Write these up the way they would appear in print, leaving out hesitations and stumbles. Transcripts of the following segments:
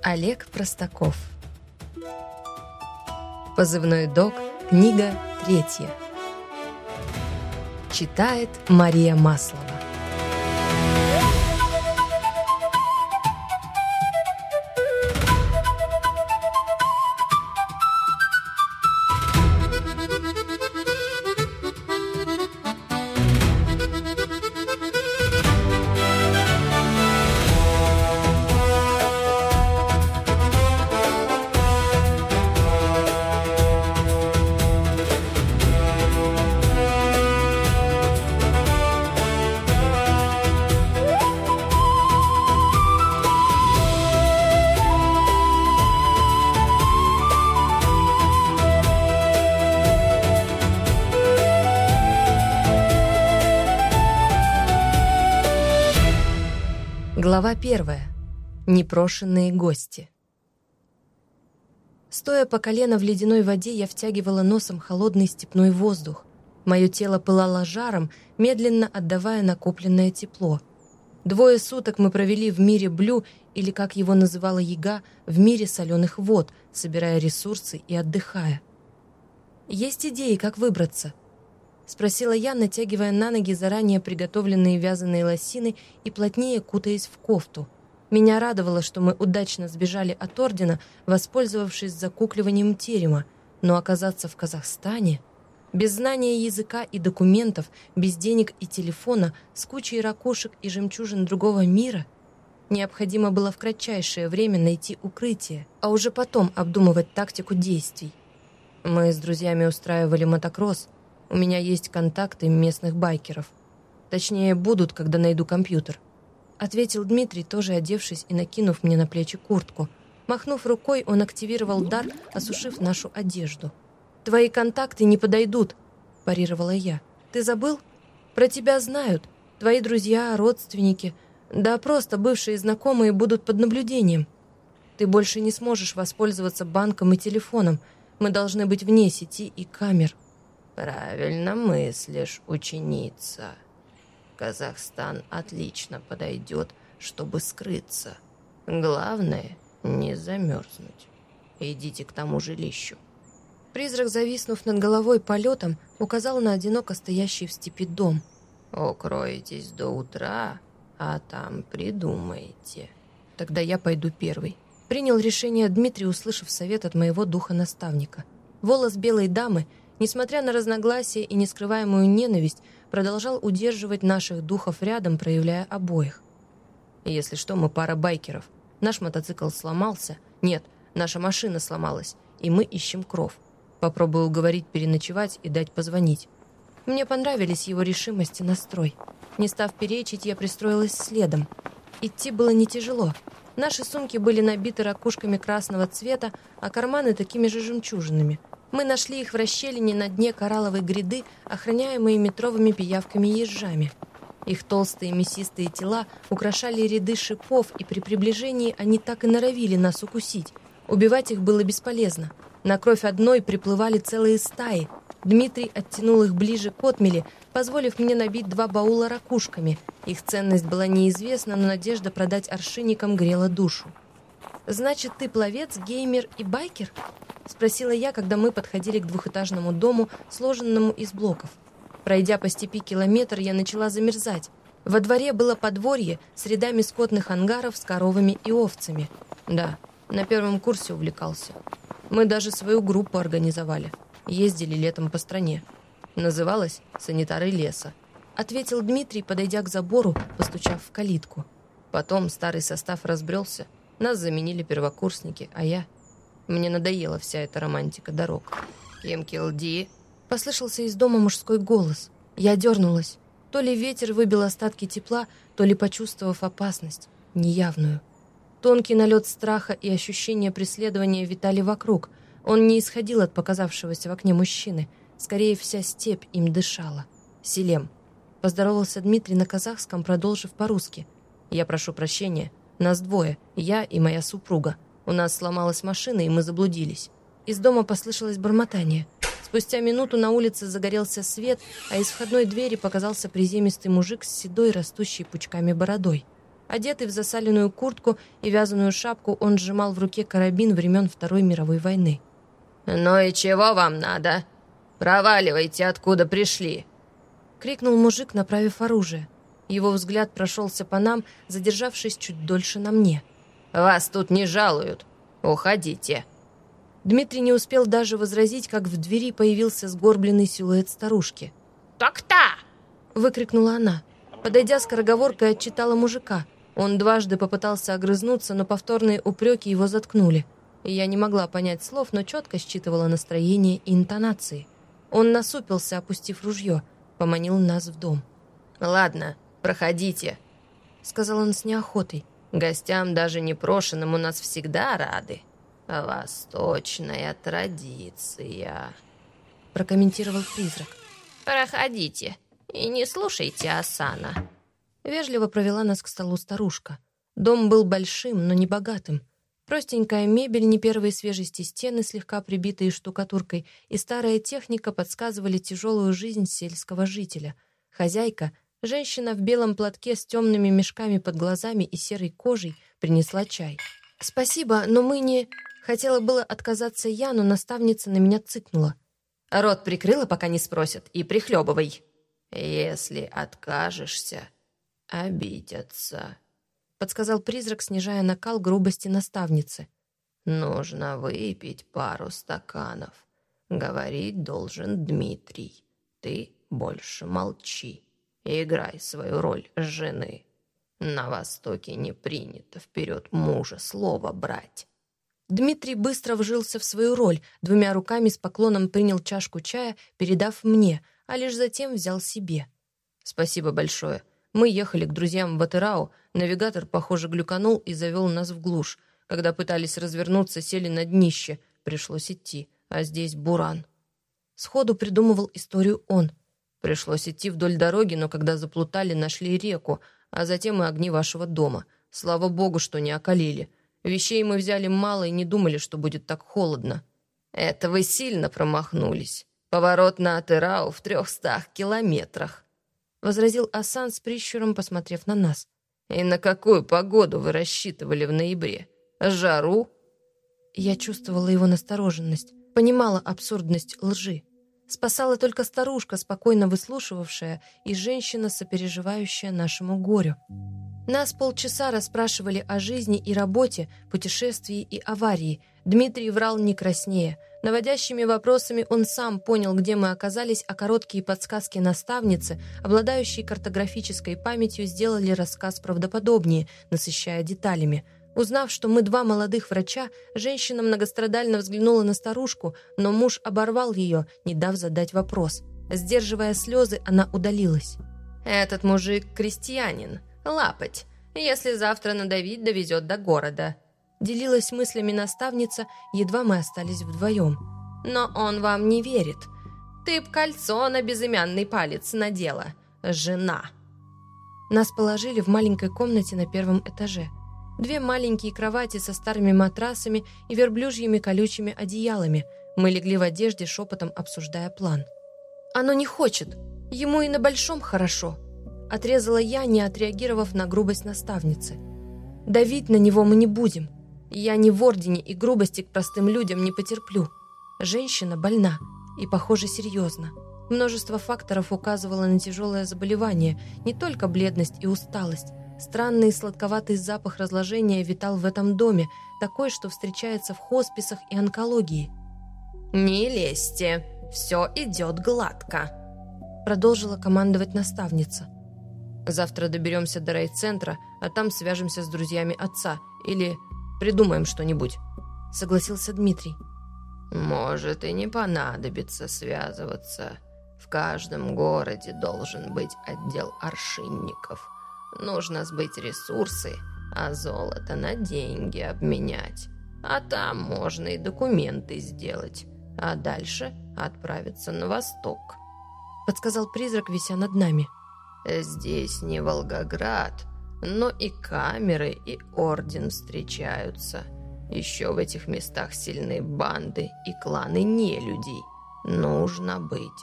Олег Простаков. Позывной Док. Книга 3. Читает Мария Маслова. Глава 1. Непрошенные гости. Стоя по колено в ледяной воде, я втягивала носом холодный степной воздух. Мое тело пылало жаром, медленно отдавая накопленное тепло. 2 суток мы провели в мире Блю, или, как его называла Яга, в мире соленых вод, собирая ресурсы и отдыхая. «Есть идеи, как выбраться?» — спросила я, натягивая на ноги заранее приготовленные вязаные лосины и плотнее кутаясь в кофту. Меня радовало, что мы удачно сбежали от ордена, воспользовавшись закукливанием терема, но оказаться в Казахстане... Без знания языка и документов, без денег и телефона, с кучей ракушек и жемчужин другого мира, необходимо было в кратчайшее время найти укрытие, а уже потом обдумывать тактику действий. Мы с друзьями устраивали мотокросс. У меня есть контакты местных байкеров. Точнее, будут, когда найду компьютер. Ответил Дмитрий, тоже одевшись и накинув мне на плечи куртку. Махнув рукой, он активировал дар, осушив нашу одежду. «Твои контакты не подойдут», – парировала я. «Ты забыл? Про тебя знают. Твои друзья, родственники, да просто бывшие знакомые будут под наблюдением. Ты больше не сможешь воспользоваться банком и телефоном. Мы должны быть вне сети и камер». «Правильно мыслишь, ученица. Казахстан отлично подойдет, чтобы скрыться. Главное, не замерзнуть. Идите к тому жилищу». Призрак, зависнув над головой полетом, указал на одиноко стоящий в степи дом. «Укройтесь до утра, а там придумайте». «Тогда я пойду первый». Принял решение Дмитрий, услышав совет от моего духа-наставника. Волос белой дамы, несмотря на разногласия и нескрываемую ненависть, продолжал удерживать наших духов рядом, проявляя обоих. «Если что, мы пара байкеров. Наш мотоцикл сломался. Нет, наша машина сломалась, и мы ищем кров. Попробую уговорить переночевать и дать позвонить». Мне понравились его решимость и настрой. Не став перечить, я пристроилась следом. Идти было не тяжело. Наши сумки были набиты ракушками красного цвета, а карманы такими же жемчужинами. Мы нашли их в расщелине на дне коралловой гряды, охраняемые метровыми пиявками-ежами. Их толстые мясистые тела украшали ряды шипов, и при приближении они так и норовили нас укусить. Убивать их было бесполезно. На кровь одной приплывали целые стаи. Дмитрий оттянул их ближе к отмели, позволив мне набить 2 баула ракушками. Их ценность была неизвестна, но надежда продать аршинникам грела душу. «Значит, ты пловец, геймер и байкер?» — спросила я, когда мы подходили к двухэтажному дому, сложенному из блоков. Пройдя по степи километр, я начала замерзать. Во дворе было подворье с рядами скотных ангаров с коровами и овцами. Да, на 1 курсе увлекался. Мы даже свою группу организовали. Ездили летом по стране. Называлась «Санитары леса», — ответил Дмитрий, подойдя к забору, постучав в калитку. Потом старый состав разбрелся. Нас заменили первокурсники, а я... Мне надоела вся эта романтика дорог. «Кем-килди?» — послышался из дома мужской голос. Я дернулась. То ли ветер выбил остатки тепла, то ли почувствовав опасность, неявную. Тонкий налет страха и ощущение преследования витали вокруг. Он не исходил от показавшегося в окне мужчины. Скорее, вся степь им дышала. «Селем», — поздоровался Дмитрий на казахском, продолжив по-русски. «Я прошу прощения. Нас 2, я и моя супруга. У нас сломалась машина, и мы заблудились». Из дома послышалось бормотание. Спустя минуту на улице загорелся свет, а из входной двери показался приземистый мужик с седой, растущей пучками бородой. Одетый в засаленную куртку и вязаную шапку, он сжимал в руке карабин времен Второй мировой войны. «Ну и чего вам надо? Проваливайте, откуда пришли!» — крикнул мужик, направив оружие. Его взгляд прошелся по нам, задержавшись чуть дольше на мне. «Вас тут не жалуют. Уходите!» Дмитрий не успел даже возразить, как в двери появился сгорбленный силуэт старушки. «Кто-кто?» — выкрикнула она. Подойдя, скороговоркой отчитала мужика. Он дважды попытался огрызнуться, но повторные упреки его заткнули. Я не могла понять слов, но четко считывала настроение и интонации. Он насупился, опустив ружье, поманил нас в дом. «Ладно, проходите», — сказал он с неохотой. «Гостям, даже непрошенным, у нас всегда рады. Восточная традиция», — прокомментировал призрак. «Проходите и не слушайте Асана». Вежливо провела нас к столу старушка. Дом был большим, но не богатым. Простенькая мебель, не первой свежести стены, слегка прибитые штукатуркой, и старая техника подсказывали тяжелую жизнь сельского жителя. Хозяйка, женщина в белом платке с темными мешками под глазами и серой кожей, принесла чай. «Спасибо, но мы не...» Хотела было отказаться я, но наставница на меня цыкнула. «Рот прикрыла, пока не спросят, и прихлебывай. Если откажешься, обидятся», — подсказал призрак, снижая накал грубости наставницы. «Нужно выпить пару стаканов. Говорить должен Дмитрий. Ты больше молчи. Играй свою роль жены. На Востоке не принято вперед мужа слово брать». Дмитрий быстро вжился в свою роль, двумя руками с поклоном принял чашку чая, передав мне, а лишь затем взял себе. «Спасибо большое. Мы ехали к друзьям в Атырау, навигатор, похоже, глюканул и завел нас в глушь. Когда пытались развернуться, сели на днище. Пришлось идти, а здесь буран». Сходу придумывал историю он. «Пришлось идти вдоль дороги, но когда заплутали, нашли реку, а затем и огни вашего дома. Слава богу, что не околели. Вещей мы взяли мало и не думали, что будет так холодно». «Это вы сильно промахнулись. Поворот на Атырау в 300 километрах», — возразил Асан с прищуром, посмотрев на нас. «И на какую погоду вы рассчитывали в ноябре? Жару?» Я чувствовала его настороженность, понимала абсурдность лжи. Спасала только старушка, спокойно выслушивавшая, и женщина, сопереживающая нашему горю. Нас полчаса расспрашивали о жизни и работе, путешествии и аварии. Дмитрий врал не краснея. Наводящими вопросами он сам понял, где мы оказались, а короткие подсказки наставницы, обладающие картографической памятью, сделали рассказ правдоподобнее, насыщая деталями. Узнав, что мы два молодых врача, женщина многострадально взглянула на старушку, но муж оборвал ее, не дав задать вопрос. Сдерживая слезы, она удалилась. «Этот мужик крестьянин. Лапоть. Если завтра надавить, довезет до города», — делилась мыслями наставница, едва мы остались вдвоем. «Но он вам не верит. Ты б кольцо на безымянный палец надела. Жена». Нас положили в маленькой комнате на первом этаже. 2 маленькие кровати со старыми матрасами и верблюжьими колючими одеялами. Мы легли в одежде, шепотом обсуждая план. «Оно не хочет. Ему и на большом хорошо», — отрезала я, не отреагировав на грубость наставницы. «Давить на него мы не будем. Я ни в ордене и грубости к простым людям не потерплю. Женщина больна и, похоже, серьезно. Множество факторов указывало на тяжелое заболевание, не только бледность и усталость. Странный сладковатый запах разложения витал в этом доме, такой, что встречается в хосписах и онкологии. «Не лезьте, все идет гладко», — продолжила командовать наставница. «Завтра доберемся до райцентра, а там свяжемся с друзьями отца или придумаем что-нибудь», — согласился Дмитрий. «Может, и не понадобится связываться. В каждом городе должен быть отдел аршинников. Нужно сбыть ресурсы, а золото на деньги обменять. А там можно и документы сделать, а дальше отправиться на восток», — подсказал призрак, вися над нами. «Здесь не Волгоград, но и камеры, и орден встречаются. Еще в этих местах сильны банды и кланы нелюдей. Нужно быть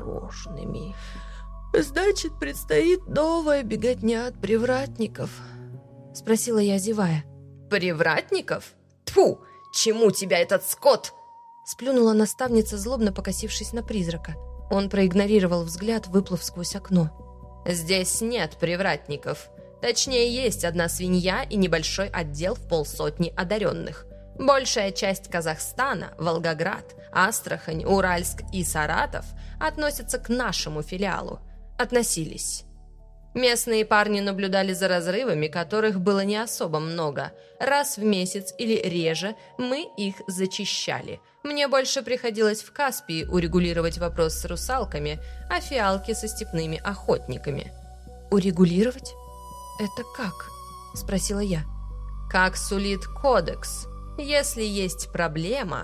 осторожными». «Значит, предстоит новая беготня от привратников», спросила я, зевая. «Привратников? Тьфу! Чему тебя этот скот?» Сплюнула наставница, злобно покосившись на призрака. Он проигнорировал взгляд, выплыв сквозь окно. «Здесь нет привратников. Точнее, есть одна свинья и небольшой отдел в 50 одаренных. Большая часть Казахстана, Волгоград, Астрахань, Уральск и Саратов относятся к нашему филиалу. Относились. Местные парни наблюдали за разрывами, которых было не особо много. Раз в месяц или реже мы их зачищали. Мне больше приходилось в Каспии урегулировать вопрос с русалками, а фиалки со степными охотниками». «Урегулировать? Это как?» – спросила я. «Как сулит кодекс. Если есть проблема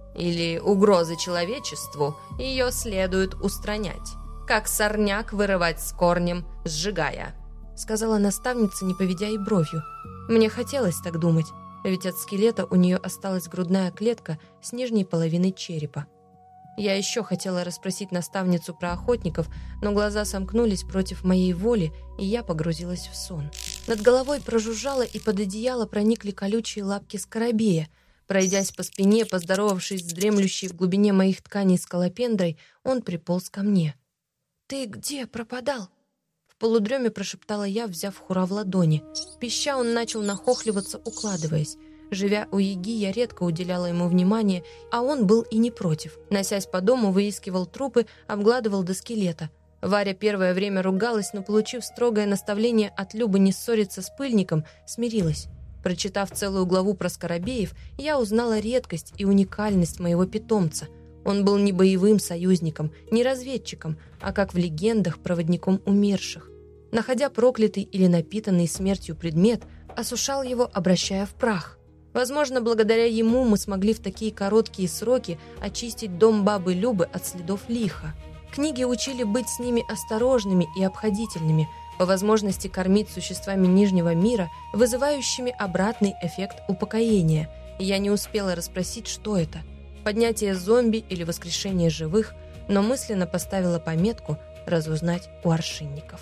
или угроза человечеству, ее следует устранять. Как сорняк вырывать с корнем, сжигая», — сказала наставница, не поведя и бровью. Мне хотелось так думать, ведь от скелета у нее осталась грудная клетка с нижней половиной черепа. Я еще хотела расспросить наставницу про охотников, но глаза сомкнулись против моей воли, и я погрузилась в сон. Над головой прожужжало, и под одеяло проникли колючие лапки скоробея. Пройдясь по спине, поздоровавшись с дремлющей в глубине моих тканей скалопендрой, он приполз ко мне. «Ты где пропадал?» В полудреме прошептала я, взяв Хура в ладони. Пища, он начал нахохливаться, укладываясь. Живя у Яги, я редко уделяла ему внимания, а он был и не против. Носясь по дому, выискивал трупы, обгладывал до скелета. Варя первое время ругалась, но, получив строгое наставление от Любы не ссориться с пыльником, смирилась. Прочитав целую главу про скоробеев, я узнала редкость и уникальность моего питомца. Он был не боевым союзником, не разведчиком, а, как в легендах, проводником умерших. Находя проклятый или напитанный смертью предмет, осушал его, обращая в прах. Возможно, благодаря ему мы смогли в такие короткие сроки очистить дом бабы Любы от следов лиха. Книги учили быть с ними осторожными и обходительными, по возможности кормить существами Нижнего мира, вызывающими обратный эффект упокоения. И я не успела расспросить, что это – поднятие зомби или воскрешение живых, но мысленно поставила пометку разузнать у аршинников.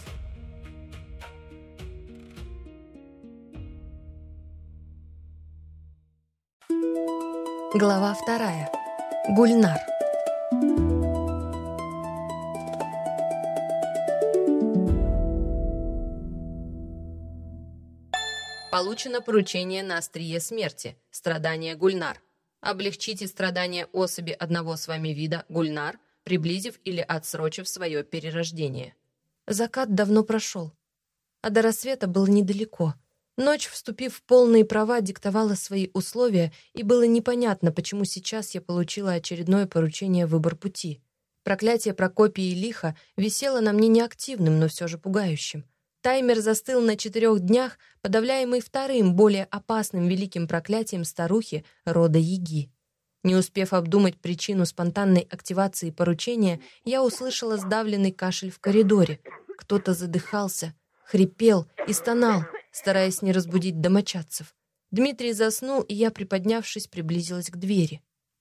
Глава 2. Гульнар. Получено поручение на острие смерти. Страдания Гульнар. Облегчите страдания особи одного с вами вида Гульнар, приблизив или отсрочив свое перерождение. Закат давно прошел, а до рассвета было недалеко. Ночь, вступив в полные права, диктовала свои условия, и было непонятно, почему сейчас я получила очередное поручение «Выбор пути». Проклятие Прокопии лиха висело на мне неактивным, но все же пугающим. Таймер застыл на 4 днях, подавляемый вторым, более опасным великим проклятием старухи рода Яги. Не успев обдумать причину спонтанной активации поручения, я услышала сдавленный кашель в коридоре. Кто-то задыхался, хрипел и стонал, стараясь не разбудить домочадцев. Дмитрий заснул, и я, приподнявшись, приблизилась к двери.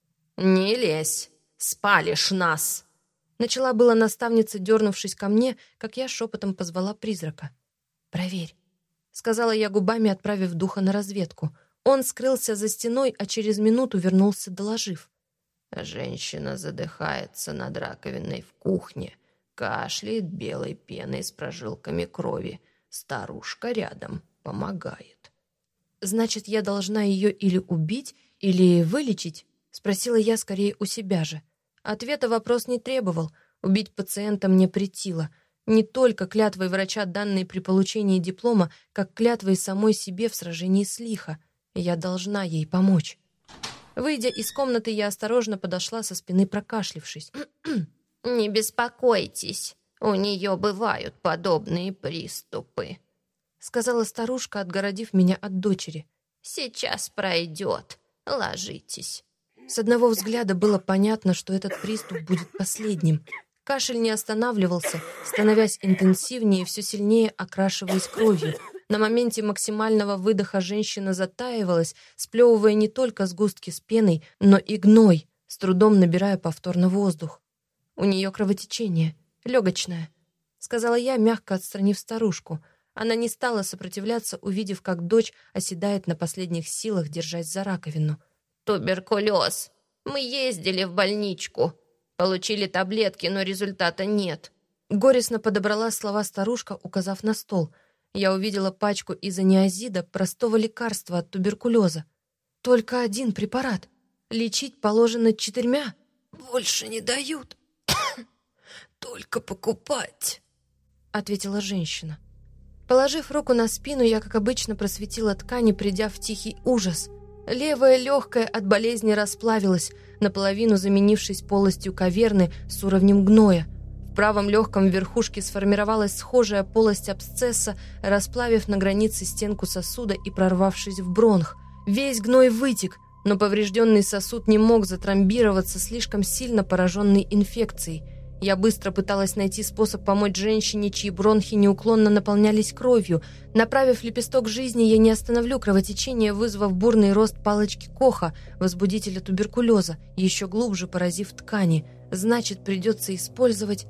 «Не лезь, спалишь нас!» Начала была наставница, дернувшись ко мне, как я шепотом позвала призрака. «Проверь», — сказала я губами, отправив духа на разведку. Он скрылся за стеной, а через минуту вернулся, доложив. «Женщина задыхается над раковиной в кухне, кашляет белой пеной с прожилками крови. Старушка рядом помогает». «Значит, я должна ее или убить, или вылечить?» — спросила я скорее у себя же. Ответа вопрос не требовал. Убить пациента мне претило. Не только клятвой врача, данной при получении диплома, как клятвой самой себе в сражении с лихо. Я должна ей помочь. Выйдя из комнаты, я осторожно подошла со спины, прокашлившись. «Не беспокойтесь, у нее бывают подобные приступы», — сказала старушка, отгородив меня от дочери. «Сейчас пройдет. Ложитесь». С одного взгляда было понятно, что этот приступ будет последним. Кашель не останавливался, становясь интенсивнее и все сильнее окрашиваясь кровью. На моменте максимального выдоха женщина затаивалась, сплевывая не только сгустки с пеной, но и гной, с трудом набирая повторно воздух. «У нее кровотечение, легочное», — сказала я, мягко отстранив старушку. Она не стала сопротивляться, увидев, как дочь оседает на последних силах, держась за раковину. «Туберкулез. Мы ездили в больничку. Получили таблетки, но результата нет». Горестно подобрала слова старушка, указав на стол. Я увидела пачку изониазида, простого лекарства от туберкулеза. Только один препарат. Лечить положено 4. «Больше не дают. Только покупать», — ответила женщина. Положив руку на спину, я, как обычно, просветила ткани, придя в тихий ужас. Левое легкое от болезни расплавилось, наполовину заменившись полостью каверны с уровнем гноя. В правом легком верхушке сформировалась схожая полость абсцесса, расплавив на границе стенку сосуда и прорвавшись в бронх. Весь гной вытек, но поврежденный сосуд не мог затромбироваться, слишком сильно пораженный инфекцией. Я быстро пыталась найти способ помочь женщине, чьи бронхи неуклонно наполнялись кровью. Направив лепесток жизни, я не остановлю кровотечение, вызвав бурный рост палочки Коха, возбудителя туберкулеза, еще глубже поразив ткани. Значит, придется использовать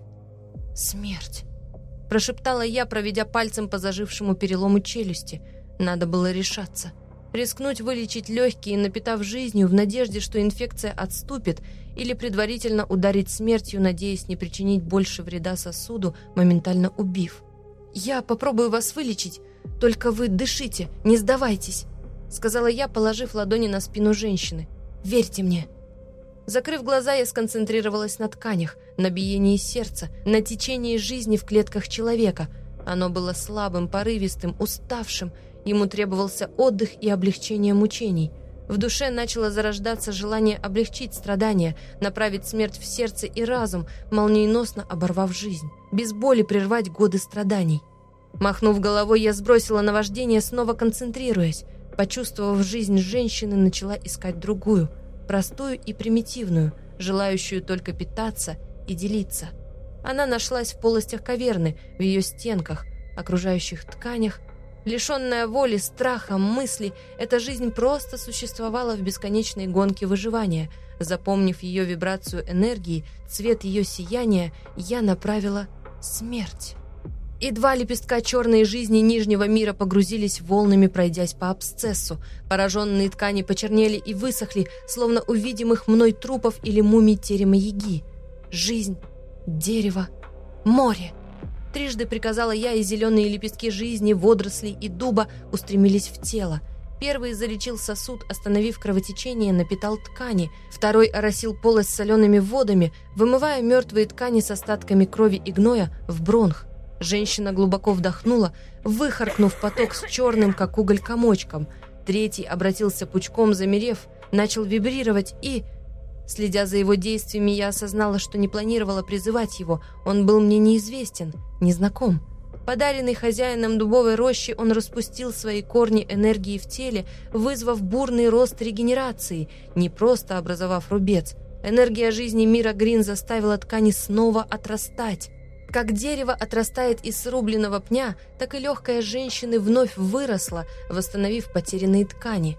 смерть. Прошептала я, проведя пальцем по зажившему перелому челюсти. Надо было решаться. Рискнуть вылечить легкие, напитав жизнью, в надежде, что инфекция отступит, или предварительно ударить смертью, надеясь не причинить больше вреда сосуду, моментально убив. «Я попробую вас вылечить, только вы дышите, не сдавайтесь», сказала я, положив ладони на спину женщины. «Верьте мне». Закрыв глаза, я сконцентрировалась на тканях, на биении сердца, на течении жизни в клетках человека. Оно было слабым, порывистым, уставшим. Ему требовался отдых и облегчение мучений. В душе начало зарождаться желание облегчить страдания, направить смерть в сердце и разум, молниеносно оборвав жизнь, без боли прервать годы страданий. Махнув головой, я сбросила наваждение, снова концентрируясь. Почувствовав жизнь женщины, начала искать другую, простую и примитивную, желающую только питаться и делиться. Она нашлась в полостях каверны, в ее стенках, окружающих тканях. Лишенная воли, страха, мыслей, эта жизнь просто существовала в бесконечной гонке выживания. Запомнив ее вибрацию энергии, цвет ее сияния, я направила смерть. И 2 лепестка черной жизни Нижнего мира погрузились волнами, пройдясь по абсцессу. Пораженные ткани почернели и высохли, словно у видимых мной трупов или мумий терема Яги. Жизнь, дерево, море. Трижды приказала я, и зеленые лепестки жизни, водорослей и дуба устремились в тело. Первый залечил сосуд, остановив кровотечение, напитал ткани. Второй оросил полость солеными водами, вымывая мертвые ткани с остатками крови и гноя в бронх. Женщина глубоко вдохнула, выхаркнув поток с черным, как уголь, комочком. Третий обратился пучком, замерев, начал вибрировать и... Следя за его действиями, я осознала, что не планировала призывать его. Он был мне неизвестен, незнаком. Подаренный хозяином дубовой рощи, он распустил свои корни энергии в теле, вызвав бурный рост регенерации, не просто образовав рубец. Энергия жизни мира Грин заставила ткани снова отрастать. Как дерево отрастает из срубленного пня, так и легкая женщины вновь выросла, восстановив потерянные ткани.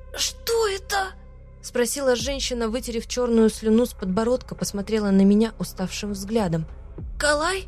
«Что это?» — спросила женщина, вытерев черную слюну с подбородка, посмотрела на меня уставшим взглядом. «Калай?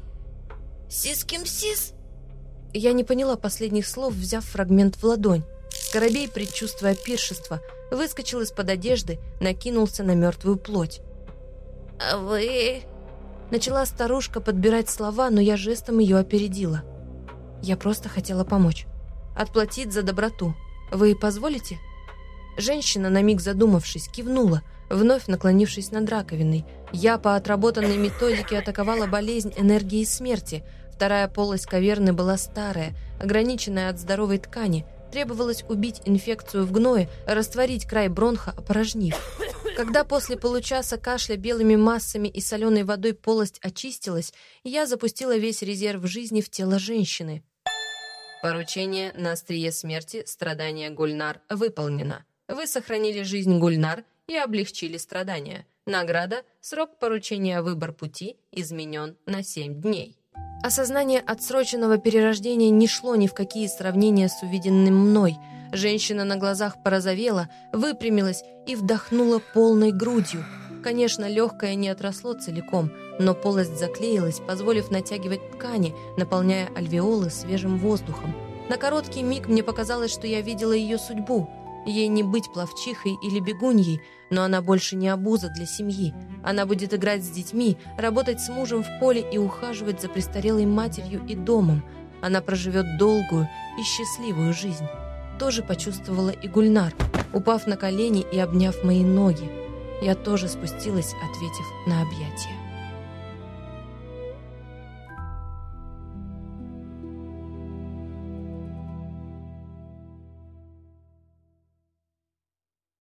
Сиским-сис?» Я не поняла последних слов, взяв фрагмент в ладонь. Скоробей, предчувствуя пиршество, выскочил из-под одежды, накинулся на мертвую плоть. «А вы...» Начала старушка подбирать слова, но я жестом ее опередила. Я просто хотела помочь. Отплатить за доброту. Вы позволите? Женщина, на миг задумавшись, кивнула, вновь наклонившись над раковиной. Я по отработанной методике атаковала болезнь энергии смерти. Вторая полость каверны была старая, ограниченная от здоровой ткани. Требовалось убить инфекцию в гное, растворить край бронха, опорожнив. Когда после получаса кашля белыми массами и соленой водой полость очистилась, я запустила весь резерв жизни в тело женщины. Поручение на острие смерти, страдания Гульнар, выполнено. Вы сохранили жизнь Гульнар и облегчили страдания. Награда, срок поручения «Выбор пути» изменен на 7 дней. Осознание отсроченного перерождения не шло ни в какие сравнения с увиденным мной. Женщина на глазах порозовела, выпрямилась и вдохнула полной грудью. Конечно, легкое не отросло целиком, но полость заклеилась, позволив натягивать ткани, наполняя альвеолы свежим воздухом. На короткий миг мне показалось, что я видела ее судьбу. Ей не быть пловчихой или бегуньей, но она больше не обуза для семьи. Она будет играть с детьми, работать с мужем в поле и ухаживать за престарелой матерью и домом. Она проживет долгую и счастливую жизнь. Тоже почувствовала и Гульнар, упав на колени и обняв мои ноги. Я тоже спустилась, ответив на объятия.